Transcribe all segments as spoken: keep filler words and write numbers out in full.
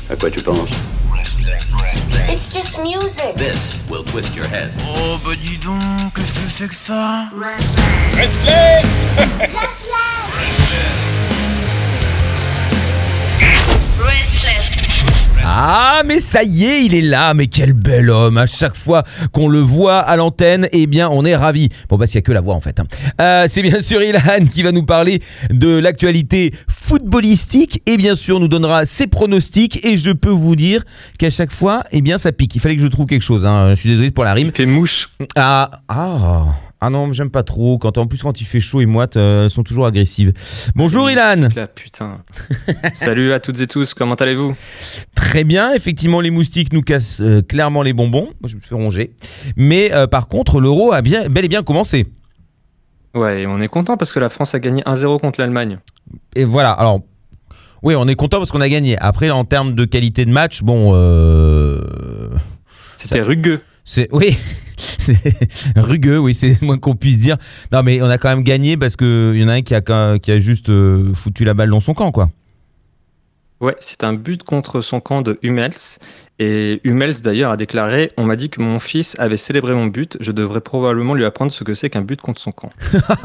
À quoi tu penses? It's just music. This will twist your head. Oh bah dis donc, qu'est-ce que c'est que ça? Restless. Restless. Ah, mais ça y est, il est là, mais quel bel homme. À chaque fois qu'on le voit à l'antenne, eh bien, on est ravis. Bon, bah, s'il n'y a que la voix, en fait. Euh, c'est bien sûr Ilan qui va nous parler de l'actualité footballistique et bien sûr nous donnera ses pronostics. Et je peux vous dire qu'à chaque fois, eh bien, ça pique. Il fallait que je trouve quelque chose, hein. Je suis désolé pour la rime. Il fait mouche. Ah, ah, ah non, j'aime pas trop. Quand, en plus, quand il fait chaud et moite, euh, elles sont toujours agressives. Bonjour Ilan. Là, putain. Salut à toutes et tous, comment allez-vous? Très bien, effectivement, les moustiques nous cassent euh, clairement les bonbons. Moi, je me suis rongé. Mais euh, par contre, l'euro a bien, bel et bien commencé. Ouais, et on est content parce que la France a gagné un zéro contre l'Allemagne. Et voilà, alors, oui, on est content parce qu'on a gagné. Après, en termes de qualité de match, bon... Euh... C'était ça... rugueux. C'est... Oui, c'est rugueux, oui, c'est le moins qu'on puisse dire. Non, mais on a quand même gagné parce qu'il y en a un qui a, qui a juste euh, foutu la balle dans son camp, quoi. Ouais, c'est un but contre son camp de Hummels. Et Hummels, d'ailleurs, a déclaré « On m'a dit que mon fils avait célébré mon but. Je devrais probablement lui apprendre ce que c'est qu'un but contre son camp. »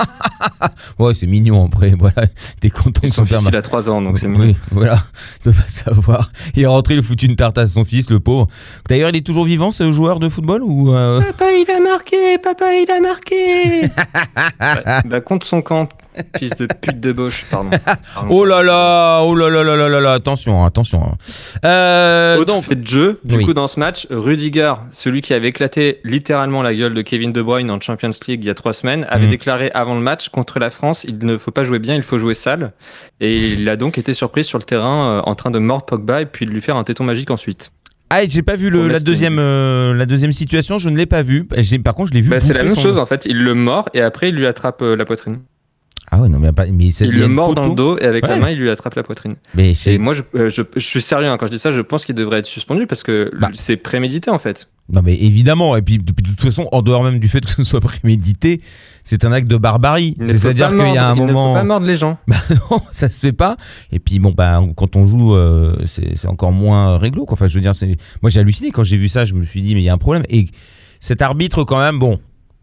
Ouais, c'est mignon, après. Voilà, t'es content Et de son son fils, père. il a trois ans, donc c'est Oui, mignon. voilà, je peux pas savoir. Il est rentré, il a foutu une tarte à son fils, le pauvre. D'ailleurs, il est toujours vivant, ce joueur de football ou euh... Papa, il a marqué. Papa, il a marqué. Ouais, bah, contre son camp. Fils de pute de Bosch, pardon. pardon. Oh là là, oh là là là là là là, attention, attention. Euh, Autre donc, fait de jeu, du oui. coup dans ce match, Rudiger, celui qui avait éclaté littéralement la gueule de Kevin De Bruyne en Champions League il y a trois semaines, avait Mm. déclaré avant le match contre la France, il ne faut pas jouer bien, il faut jouer sale. Et il a donc été surpris sur le terrain euh, en train de mordre Pogba et puis de lui faire un téton magique ensuite. ah, j'ai pas vu le, Pour la Messi. deuxième, euh, la deuxième situation, je ne l'ai pas vu. J'ai, par contre, je l'ai vu. Bah, c'est la bouffer même son- chose en fait, il le mord et après il lui attrape euh, la poitrine. Ah ouais, non, mais, pas, mais c'est Il il y a le une mord photo. dans le dos et avec Ouais. la main il lui attrape la poitrine. Mais c'est... Et moi je, euh, je, je suis sérieux hein, quand je dis ça, je pense qu'il devrait être suspendu parce que Bah. c'est prémédité en fait. Non, mais évidemment. Et puis, de, de toute façon, en dehors même du fait que ce soit prémédité, c'est un acte de barbarie. Il ne faut C'est-à-dire pas qu'il y a un mordre- il moment. ne faut pas mordre les gens. Bah non, ça se fait pas. Et puis bon, bah quand on joue, euh, c'est, c'est encore moins réglo, quoi. Enfin, je veux dire, c'est... moi j'ai halluciné quand j'ai vu ça. Je me suis dit, mais il y a un problème. Et cet arbitre, quand même, bon,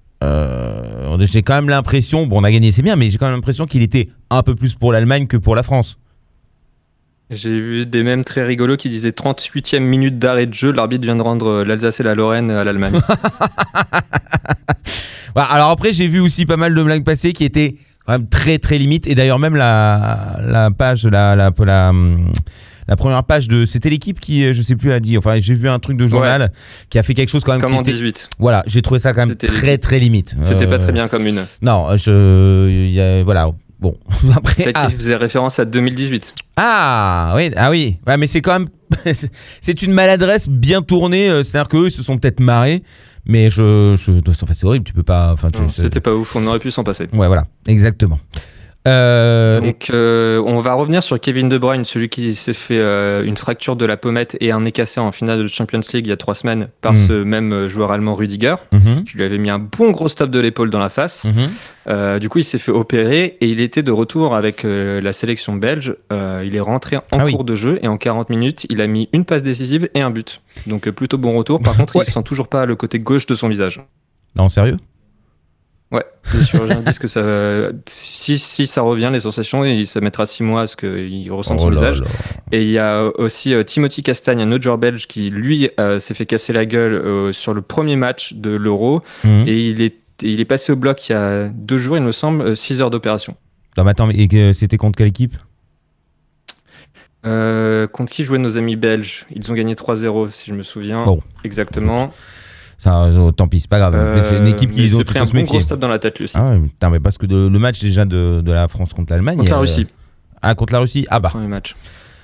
euh, j'ai quand même l'impression, bon, on a gagné, c'est bien, mais j'ai quand même l'impression qu'il était un peu plus pour l'Allemagne que pour la France. J'ai vu des mèmes très rigolos qui disaient trente-huitième minute d'arrêt de jeu, l'arbitre vient de rendre l'Alsace et la Lorraine à l'Allemagne. Voilà, alors après, j'ai vu aussi pas mal de blagues passées qui étaient quand même très très limites. Et d'ailleurs, même la, la page, la, la, la, la première page de. C'était l'équipe qui, je sais plus, a dit. Enfin, j'ai vu un truc de journal Ouais. qui a fait quelque chose quand même. Comme qui en était- dix-huit. Voilà, j'ai trouvé ça quand même C'était très l'équipe. très limite. C'était Euh, pas très bien comme une. Non, je. il y a- voilà. Bon, après. Peut-être Ah, qu'il faisait référence à deux mille dixhuit. ah, oui, ah oui. Ouais, mais c'est quand même. C'est une maladresse bien tournée. euh, C'est-à-dire qu'eux, ils se sont peut-être marrés. Mais je. je... Enfin, c'est horrible, tu peux pas. Enfin, tu- Non, c'est- C'était pas ouf, on aurait pu s'en passer. Ouais, voilà, exactement. Euh, et- Donc, euh, on va revenir sur Kevin De Bruyne, celui qui s'est fait euh, une fracture de la pommette et un nez cassé en finale de Champions League il y a trois semaines par Mm. ce même euh, joueur allemand Rudiger, Mhm, qui lui avait mis un bon gros stop de l'épaule dans la face. mhm. Euh, du coup, il s'est fait opérer et il était de retour avec euh, la sélection belge. Euh, il est rentré en Ah oui. cours de jeu et en quarante minutes, il a mis une passe décisive et un but. Donc, euh, plutôt bon retour. Par contre, Ouais. il sent toujours pas le côté gauche de son visage. Non, sérieux? Ouais, les chirurgiens disent que ça, si, si ça revient, les sensations, et ça mettra six mois à ce qu'il ressente son Oh là visage. là. Et il y a aussi euh, Timothy Castagne, un autre joueur belge, qui lui euh, s'est fait casser la gueule euh, sur le premier match de l'Euro. Mhm. Et il est, il est passé au bloc il y a deux jours, il me semble, six heures d'opération. Non, mais attends, mais et que c'était contre quelle équipe? Euh, contre qui jouaient nos amis belges? Ils ont gagné trois zéro, si je me souviens. Bon. Exactement. Ça, euh, tant pis, c'est pas grave. Euh, c'est une équipe mais il qui s'est ont pris faut un se bon méfier. gros stop dans la tête, lui aussi. Ah ouais, putain, mais parce que de- le match déjà de, de la France contre l'Allemagne. Contre la euh, Russie, Ah, contre la Russie? Ah bah. premier match.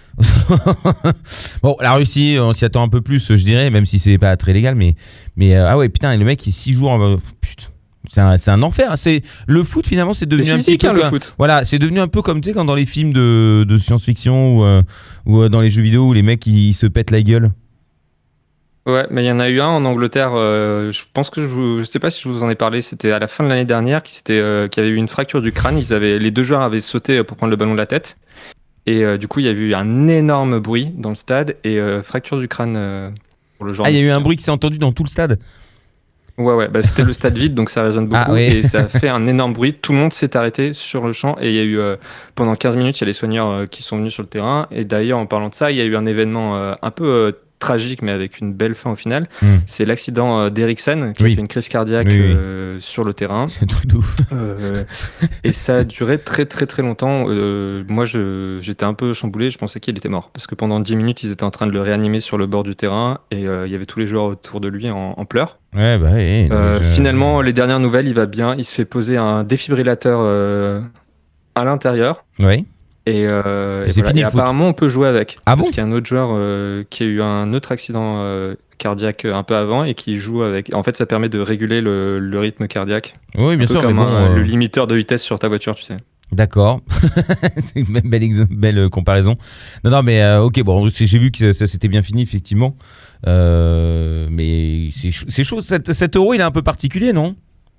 Bon, la Russie, on s'y attend un peu plus, je dirais, même si c'est pas très légal, mais, mais euh, ah ouais, putain, et le mec, il est six jours. euh, putain. C'est un, c'est un enfer. C'est, le foot, finalement, c'est devenu C'est un physique, petit peu. hein, le comme- foot. Voilà, c'est devenu un peu comme, tu sais, quand dans les films de, de science-fiction ou, euh, ou euh, dans les jeux vidéo où les mecs ils se pètent la gueule. Ouais, mais il y en a eu un en Angleterre, euh, je pense que je, vous, je sais pas si je vous en ai parlé, c'était à la fin de l'année dernière, qui, s'était, euh, qui avait eu une fracture du crâne. Ils avaient, les deux joueurs avaient sauté pour prendre le ballon de la tête. Et euh, du coup, il y a eu un énorme bruit dans le stade et euh, fracture du crâne euh, pour le genre. Ah, il y a eu un bruit qui s'est entendu dans tout le stade. Ouais, ouais, bah, c'était le stade vide, donc ça résonne beaucoup. Ah, oui. Et ça a fait un énorme bruit. Tout le monde s'est arrêté sur le champ. Et il y a eu, euh, pendant quinze minutes, il y a les soigneurs euh, qui sont venus sur le terrain. Et d'ailleurs, en parlant de ça, il y a eu un événement euh, un peu euh, tragique, mais avec une belle fin au final. Mm. C'est l'accident euh, d'Eriksen, qui Oui. a fait une crise cardiaque Oui, oui. euh, sur le terrain. C'est un truc de ouf. Euh, et ça a duré très, très, très longtemps. Euh, moi, je, j'étais un peu chamboulé. Je pensais qu'il était mort. Parce que pendant dix minutes, ils étaient en train de le réanimer sur le bord du terrain. Et euh, il y avait tous les joueurs autour de lui en, en pleurs. Ouais, bah oui. Euh, je- Finalement, les dernières nouvelles, il va bien. Il se fait poser un défibrillateur euh, à l'intérieur. Ouais. Et, euh, Et et c'est voilà. fini Et le foot. apparemment, on peut jouer avec. Ah parce bon qu'il y a un autre joueur euh, qui a eu un autre accident euh, cardiaque un peu avant et qui joue avec. En fait, ça permet de réguler le, le rythme cardiaque. Oui, bien un peu sûr, mais comme bon. un- euh, le limiteur de vitesse sur ta voiture, tu sais. D'accord. C'est une belle, belle, ex- belle euh, comparaison. Non, non, mais euh, ok, bon, c'est- j'ai vu que ça, ça s'était bien fini, effectivement. Euh, mais c'est ch- c'est chaud. Cet, cet euro, il est un peu particulier, non?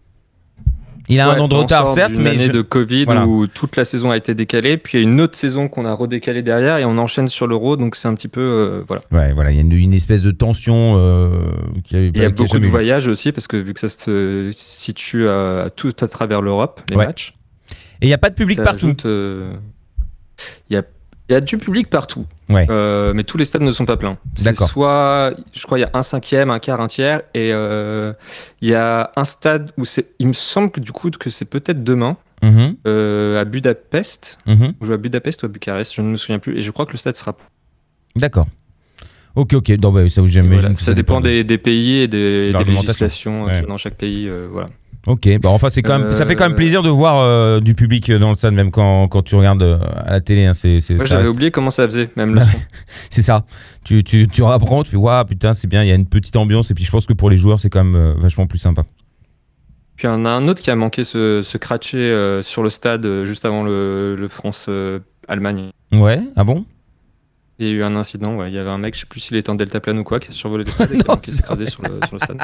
Il a Ouais, un an de on retard, sort certes, d'une mais. année je- de Covid Voilà. où toute la saison a été décalée, puis il y a une autre saison qu'on a redécalée derrière et on enchaîne sur l'Euro, donc c'est un petit peu euh, voilà. Ouais, voilà, il y a une, une espèce de tension euh, qui a, Il y a qui a beaucoup jamais de eu. voyages aussi parce que vu que ça se situe à, tout à travers l'Europe, les Ouais. matchs. Et il n'y a pas de public ça partout. ajoute, euh, Il y a il y a du public partout, Ouais. euh, mais tous les stades ne sont pas pleins. C'est D'accord. soit, je crois, il y a un cinquième, un quart, un tiers, et euh, il y a un stade où c'est. Il me semble que du coup que c'est peut-être demain Mhm, euh, à Budapest. mhm. On joue à Budapest ou à Bucarest, je ne me souviens plus, et je crois que le stade sera. D'accord. Ok, ok. Non, bah, ça, j'imagine Voilà, que ça dépend de- des, des pays et des, des L'argumentation. législations euh, qu'il y a Ouais. dans chaque pays. euh, voilà. Ok, bah enfin c'est quand même, ça fait quand même Euh, plaisir de voir euh, du public dans le stade, même quand, quand tu regardes euh, à la télé. Hein, c'est, c'est, Moi, ça j'avais reste- oublié comment ça faisait, même le son. c'est ça. Tu, tu, tu rapprends, tu fais waouh putain c'est bien, il y a une petite ambiance et puis je pense que pour les joueurs c'est quand même euh, vachement plus sympa. Puis il y en a un autre qui a manqué se, se cratcher euh, sur le stade euh, juste avant le, le France-Allemagne. Ouais, ah bon? Il y a eu un incident, ouais. Il y avait un mec, je sais plus s'il était en deltaplane ou quoi, qui a survolé le stade et qui a Non, manqué de s'écraser sur le, sur le stade.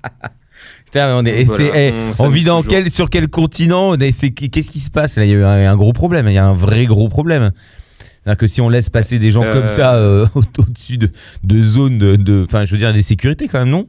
Putain, on, est, Donc, voilà, c'est- eh, on on s'amuse vit dans toujours. quel, sur quel continent? Et c'est- Qu'est-ce qui se passe là? Il y a eu un, un gros problème, il y a un vrai gros problème. C'est-à-dire que si on laisse passer des gens Euh, comme ça euh, au- au-dessus de, de zones de, de, enfin je veux dire des sécurités quand même, non?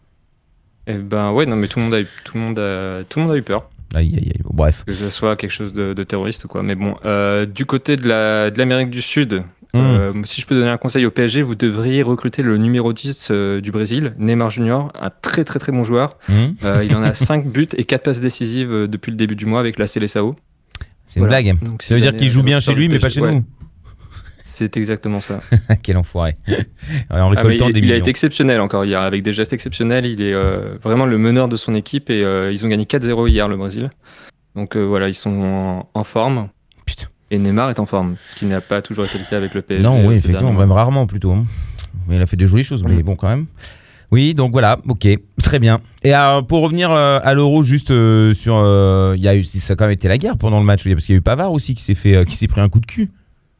Et ben ouais, non, mais tout le monde a eu, tout le monde a, tout le monde a eu peur. Aïe aïe aïe, bon, bref. Que ce soit quelque chose de, de terroriste ou quoi. Mais bon, euh, du côté de, la, de l'Amérique du Sud, Mm. euh, si je peux donner un conseil au P S G, vous devriez recruter le numéro dix euh, du Brésil, Neymar Junior, un très très très bon joueur. Hum, Euh, il en a cinq buts et quatre passes décisives euh, depuis le début du mois avec la Seleção. c'est une Voilà. blague. Donc, si Ça veut dire jamais, qu'il euh, joue bien le chez joueur lui du mais P S pas G, chez ouais. nous. C'est exactement ça. Quel enfoiré. En Ah, mais récoltant il, des il a millions. été exceptionnel encore hier, avec des gestes exceptionnels. Il est euh, vraiment le meneur de son équipe et euh, ils ont gagné quatre zéro hier, le Brésil. Donc euh, voilà, ils sont en, en forme. Putain. Et Neymar est en forme, ce qui n'a pas toujours été le cas avec le P S G. Non, euh, oui, ces effectivement, derniers mois. même rarement plutôt. hein. Mais il a fait de jolies choses, mais Mm. bon, quand même. Oui, donc voilà, ok, très bien. Et alors, pour revenir euh, à l'Euro, juste euh, sur, euh, il y a eu, ça a quand même été la guerre pendant le match, parce qu'il y a eu Pavard aussi qui s'est fait, euh, qui s'est pris un coup de cul.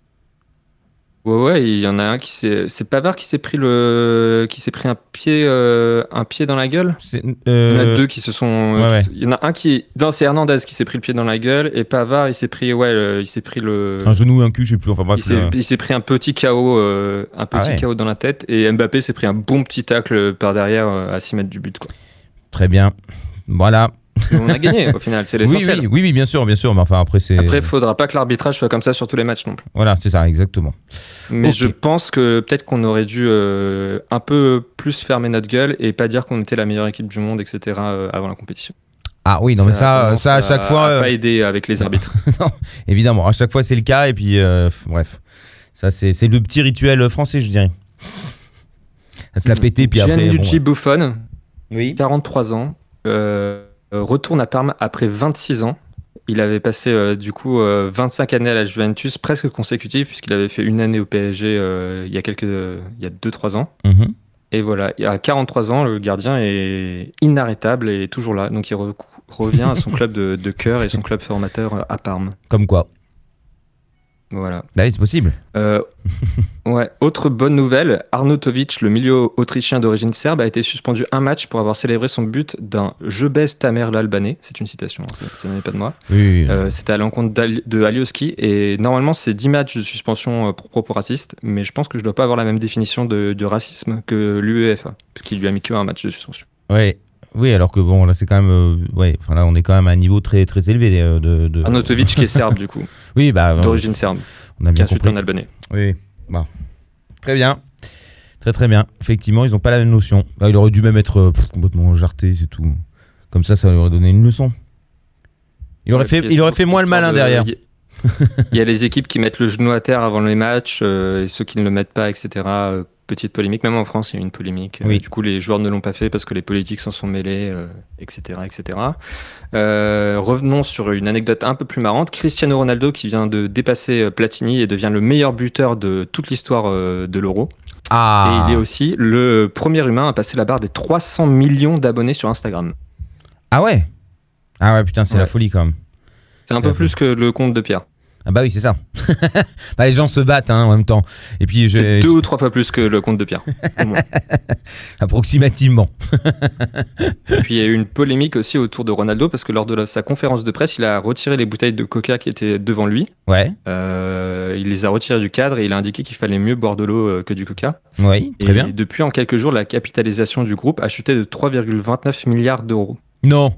Ouais, ouais, il y en a un qui s'est. C'est Pavard qui s'est pris le, qui s'est pris un pied, euh, un pied dans la gueule. C'est, Il y en euh, a deux qui se sont. ouais, ouais. qui se- Il y en a un qui. Non, c'est Hernandez qui s'est pris le pied dans la gueule et Pavard il s'est pris, ouais, le- il s'est pris le. Un genou, un cul, je sais plus. Enfin bref. Il s'est, euh, il s'est pris un petit K O, euh, un petit ouais. K O dans la tête et Mbappé s'est pris un bon petit tacle par derrière euh, à six mètres du but. Quoi. Très bien. Voilà. Et on a gagné au final, c'est Oui, l'essentiel. oui, oui, oui, bien sûr, bien sûr. Mais enfin après c'est. Après, il faudra pas que l'arbitrage soit comme ça sur tous les matchs non plus. Voilà, c'est ça, exactement. Mais Ok. je pense que peut-être qu'on aurait dû euh, un peu plus fermer notre gueule et pas dire qu'on était la meilleure équipe du monde, et cetera euh, avant la compétition. Ah oui, non mais a ça, tendance ça à chaque fois. à euh, pas aider avec les arbitres. non, évidemment, à chaque fois c'est le cas et puis euh, f- bref, ça c'est, c'est le petit rituel français, je dirais. À se la péter puis après. bon, Gianluigi ouais. Buffon, Oui. quarante-trois ans, euh, euh, retourne à Parme après vingt-six ans. Il avait passé euh, du coup euh, vingt-cinq années à la Juventus, presque consécutives, puisqu'il avait fait une année au P S G euh, il y a quelques, euh, il y a deux trois ans. Mhm. Et voilà, et à quarante-trois ans, le gardien est inarrêtable et toujours là. Donc il re- revient à son club de, de cœur et son club formateur euh, à Parme. Comme quoi. Voilà. Bah oui, c'est possible. Euh, ouais. Autre bonne nouvelle, Arnautovic, le milieu autrichien d'origine serbe, a été suspendu un match pour avoir célébré son but d'un « Je baise ta mère l'Albanais ». C'est une citation, hein, ça n'est pas de moi. Oui, oui, oui. Euh, c'était à l'encontre d'Ali- de Alioski et normalement c'est dix matchs de suspension pour propos racistes, mais je pense que je dois pas avoir la même définition de, de racisme que l'UEFA, parce qu'il lui a mis que un match de suspension. Ouais. Oui, alors que bon, là, c'est quand même. Euh, ouais, enfin là, on est quand même à un niveau très, très élevé euh, de. de... Arnautovic qui est serbe, du coup. Oui, bah. D'origine serbe. On a Qui bien insulte compris. un Albanais. Oui, bon. Très bien. Très, très bien. Effectivement, ils n'ont pas la même notion. Bah, il aurait dû même être euh, pff, complètement jarté, c'est tout. Comme ça, ça lui aurait donné une leçon. Il aurait Ouais, fait, puis il y a il aurait toujours fait moins le cette histoire malin de- derrière. Il y a- il y a les équipes qui mettent le genou à terre avant les matchs, euh, et ceux qui ne le mettent pas, et cetera. Euh, petite polémique. Même en France, il y a eu une polémique. Euh, Oui. du coup, les joueurs ne l'ont pas fait parce que les politiques s'en sont mêlés, euh, et cetera, et cetera. Euh, revenons sur une anecdote un peu plus marrante. Cristiano Ronaldo qui vient de dépasser euh, Platini et devient le meilleur buteur de toute l'histoire euh, de l'Euro. Ah. Et il est aussi le premier humain à passer la barre des trois cents millions d'abonnés sur Instagram. Ah ouais. Ah ouais, putain, c'est Ouais. la folie quand même. C'est un C'est peu la plus que le compte de Pierre. Ah bah oui, c'est ça. Bah, les gens se battent hein, en même temps. Et puis, je, C'est deux ou trois fois plus que le compte de Pierre. Au moins. approximativement. Et puis il y a eu une polémique aussi autour de Ronaldo parce que lors de la- sa conférence de presse, il a retiré les bouteilles de coca qui étaient devant lui. Ouais. Euh, il les a retirées du cadre et il a indiqué qu'il fallait mieux boire de l'eau euh, que du coca. Oui, très et bien. depuis, en quelques jours, la capitalisation du groupe a chuté de trois virgule vingt-neuf milliards d'euros. Non.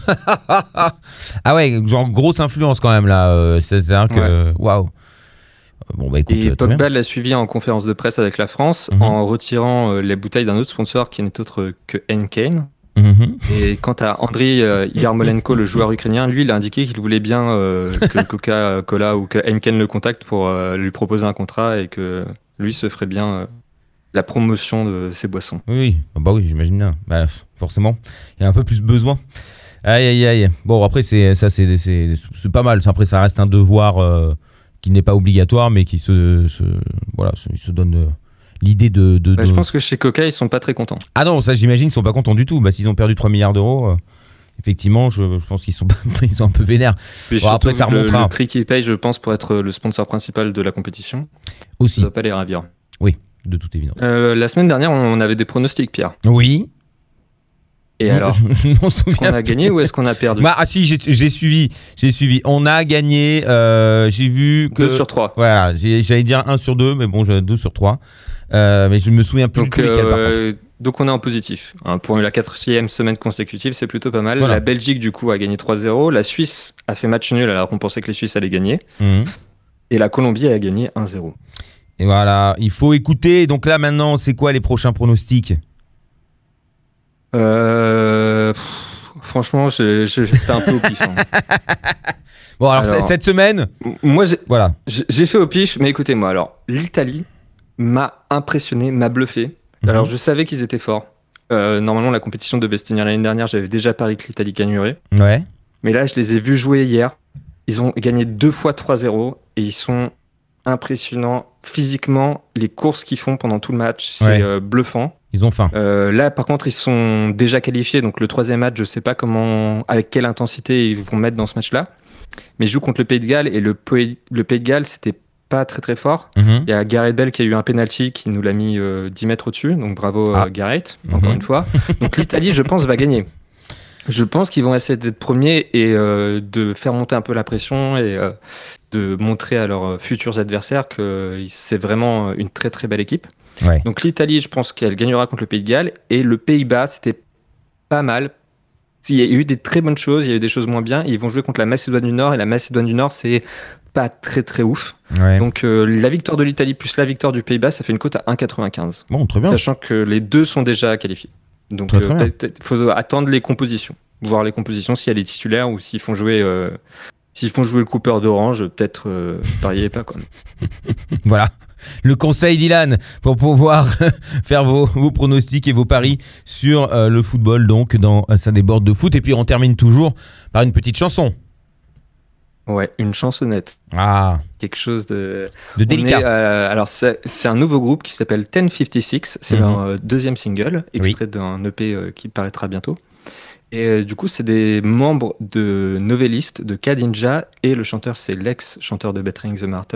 Ah ouais, genre grosse influence quand même là. euh, C'est-à-dire que. Waouh. Euh, Bon bah écoute. Et euh, très bien. Pogba l'a suivi en conférence de presse avec la France Mhm. en retirant euh, les bouteilles d'un autre sponsor qui n'est autre que Heineken. Mhm. Et quant à Andriy euh, Yarmolenko, le joueur ukrainien, lui, il a indiqué qu'il voulait bien euh, que Coca-Cola ou que Heineken le contacte pour euh, lui proposer un contrat et que lui se ferait bien euh, la promotion de ses boissons. Oui, oui. Ah bah oui, j'imagine bien. Bah, forcément, il y a un peu plus besoin. Aïe, aïe, aïe. Bon, après, c'est, ça, c'est, c'est, c'est pas mal. Après, ça reste un devoir euh, qui n'est pas obligatoire, mais qui se, se, voilà, se, il se donne euh, l'idée de... de, Bah, de- je pense que chez Coca, ils sont pas très contents. Ah non, ça, j'imagine, ils sont pas contents du tout. Bah, s'ils ont perdu trois milliards d'euros, euh, effectivement, je, je pense qu'ils sont, pas, ils sont un peu vénères Puis Bon, surtout, après, ça le, remontera. le prix qu'ils payent, je pense, pour être le sponsor principal de la compétition, ça aussi, doit pas les ravir. de toute évidence. Euh, la semaine dernière, on avait des pronostics, Pierre. Oui. Et Je- alors, je, je m'en est-ce qu'on souviens a gagné ou est-ce qu'on a perdu? Bah, ah si, j'ai, j'ai suivi, j'ai suivi. On a gagné, euh, j'ai vu que... deux sur trois. Voilà, j'ai- j'allais dire un sur deux, mais bon, j'ai deux sur trois. Euh, mais je me souviens plus Donc, que lesquels, par contre. euh, donc on est en positif. Hein, pour la quatrième semaine consécutive, c'est plutôt pas mal. Voilà. La Belgique, du coup, a gagné trois zéro. La Suisse a fait match nul alors qu'on pensait que les Suisses allaient gagner. Mhm. Et la Colombie a gagné un zéro. Et voilà, il faut écouter. Donc là, maintenant, c'est quoi les prochains pronostics? Euh, pff, franchement, je, je, j'étais un peu au pif. hein. Bon, alors, Alors- c- cette semaine, M- Moi, j'ai, voilà. j'ai- j'ai fait au pif, mais écoutez-moi. Alors, l'Italie m'a impressionné, m'a bluffé. Mhm. Alors, je savais qu'ils étaient forts. Euh, normalement, la compétition devait se tenir l'année dernière. J'avais déjà parié que l'Italie gagnerait. Ouais. Mais là, je les ai vus jouer hier. Ils ont gagné deux fois trois zéro et ils sont impressionnants physiquement. Les courses qu'ils font pendant tout le match, c'est Ouais. euh, bluffant. Ils ont faim. Euh, là, par contre, ils sont déjà qualifiés. Donc, le troisième match, je sais pas comment, avec quelle intensité ils vont mettre dans ce match-là. Mais ils jouent contre le Pays de Galles et le, Pays- le Pays de Galles, c'était pas très très fort. Mhm. Il y a Gareth Bale qui a eu un penalty qui nous l'a mis euh, dix mètres au-dessus. Donc, bravo Ah. euh, Gareth, encore Mhm. une fois. Donc, l'Italie, je pense, va gagner. Je pense qu'ils vont essayer d'être premiers et euh, de faire monter un peu la pression et euh, de montrer à leurs futurs adversaires que c'est vraiment une très très belle équipe. Ouais. Donc l'Italie, je pense qu'elle gagnera contre le Pays de Galles et le Pays-Bas, c'était pas mal. Il y a eu des très bonnes choses, il y a eu des choses moins bien. Ils vont jouer contre la Macédoine du Nord et la Macédoine du Nord, c'est pas très très ouf. Ouais. Donc euh, la victoire de l'Italie plus la victoire du Pays-Bas, ça fait une cote à un virgule quatre-vingt-quinze. Bon, très bien. Sachant que les deux sont déjà qualifiés. Donc Très, très euh, bien. peut-être faut attendre les compositions, voir les compositions si elle est titulaire ou s'ils font jouer euh, s'ils font jouer le Cooper d'Orange, peut-être euh, pariez pas quand même. Voilà. Le conseil d'Ilan pour pouvoir faire vos, vos pronostics et vos paris sur euh, le football, donc dans euh, ça déborde de foot. Et puis on termine toujours par une petite chanson. Ouais, une chansonnette, Ah, quelque chose de de On délicat. est, euh, alors c'est, c'est un nouveau groupe qui s'appelle dix cinquante-six, c'est Mhm. leur euh, deuxième single, extrait d'un E P euh, qui paraîtra bientôt. Et euh, du coup, c'est des membres de Novelist, de Kadinja, et le chanteur, c'est l'ex-chanteur de Bettering the Martyr,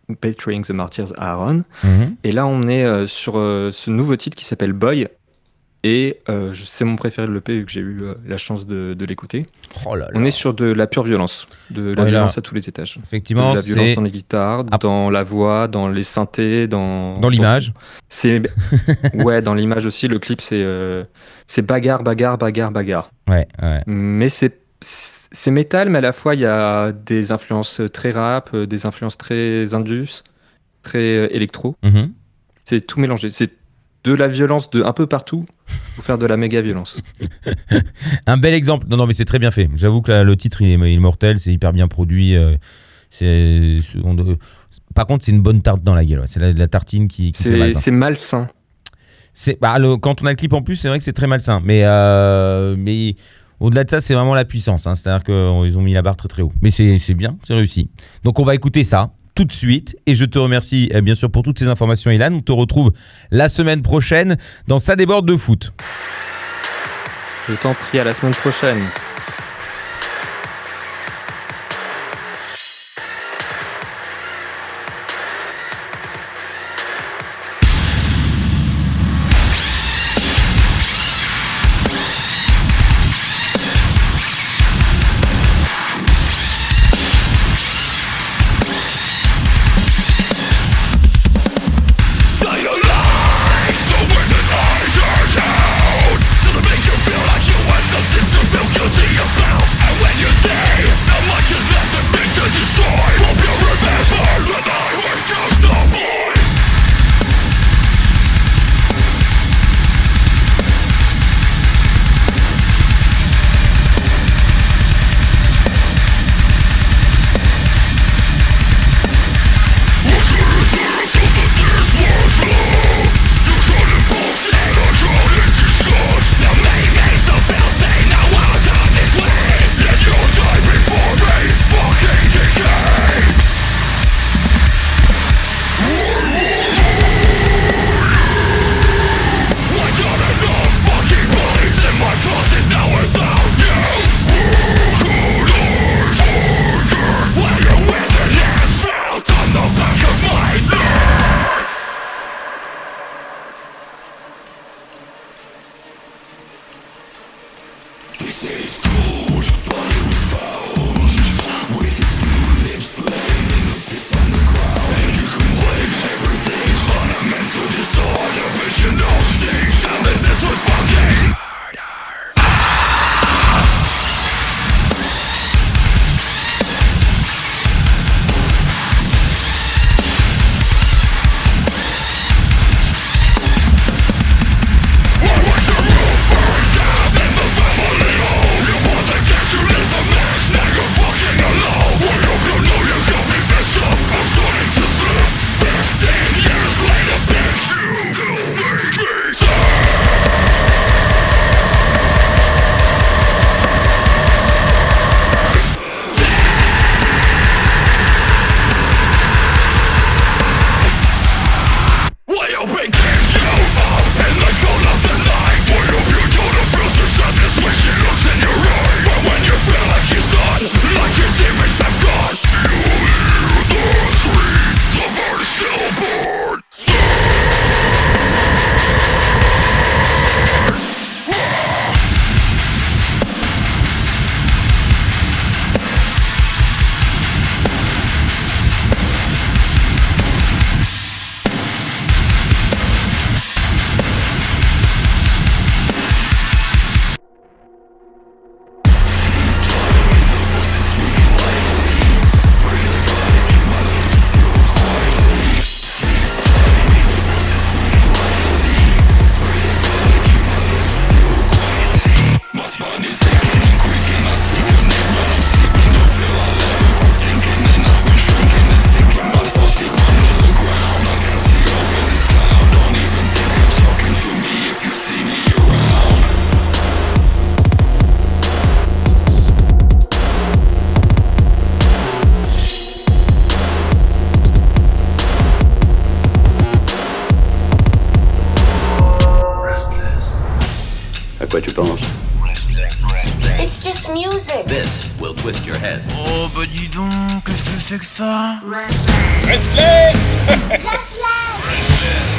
Betraying the Martyrs Aaron. Mhm. Et là, on est euh, sur euh, ce nouveau titre qui s'appelle Boy. Et euh, je- c'est mon préféré de l'E P vu que j'ai eu euh, la chance de, de l'écouter. Oh là là. On est sur de la pure violence, de la Ouais, là, violence à tous les étages. effectivement, de la violence c'est dans les guitares, Ah. dans la voix, dans les synthés, dans dans l'image. C'est ouais, dans l'image aussi. Le clip, c'est euh, c'est bagarre, bagarre, bagarre, bagarre. Ouais, ouais. Mais c'est c'est métal, mais à la fois il y a des influences très rap, euh, des influences très indus, très euh, électro. Mhm. C'est tout mélangé. C'est de la violence de un peu partout pour faire de la méga violence. Un bel exemple. Non, non, mais c'est très bien fait. J'avoue que là, le titre, il est, il est mortel, c'est hyper bien produit. euh, c'est, c'est- on- euh, par contre, c'est une bonne tarte dans la gueule. Ouais. C'est la, la tartine qui, qui fait mal. C'est quoi. c'est malsain. C'est, bah, le- quand on a le clip en plus, c'est vrai que c'est très malsain. Mais, euh, mais au-delà de ça, c'est vraiment la puissance. Hein. C'est-à-dire qu'ils ont mis la barre très très haut. Mais c'est, c'est bien, c'est réussi. Donc on va écouter ça tout de suite. Et je te remercie eh bien sûr pour toutes ces informations, Ilan. On te retrouve la semaine prochaine dans Ça déborde de foot. Je t'en prie, à la semaine prochaine. Doesn't make you feel like you have something to feel guilty This will twist your head. Oh bah dis donc, qu'est-ce que c'est que ça? Restless. Restless.